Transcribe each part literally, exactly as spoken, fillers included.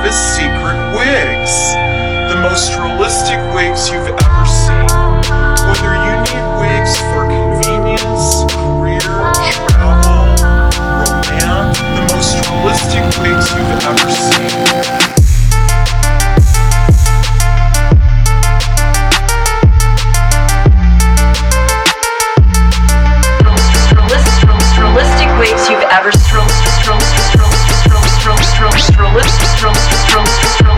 his secret wigs. The most realistic wigs you've ever seen. Whether you need wigs for convenience, career, travel, romance, the most realistic wigs you've ever seen. Wigs you've ever strolled, strolled, strolled, strolled, strolled, strolled, strolled, strolled, strolled, strolled,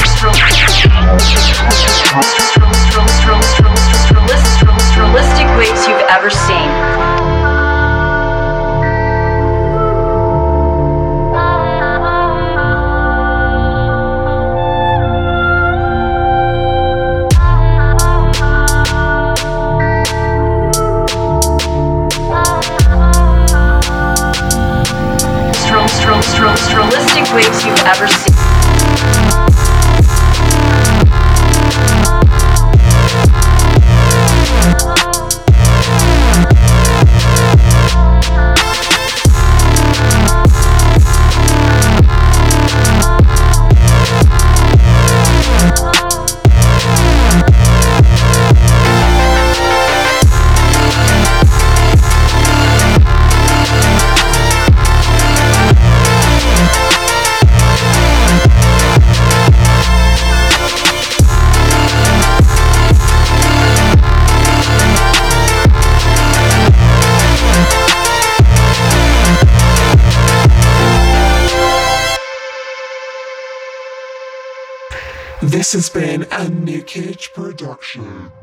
strolled, realistic wigs you've ever seen. Realistic wigs you've ever seen. This has been a New Cage production.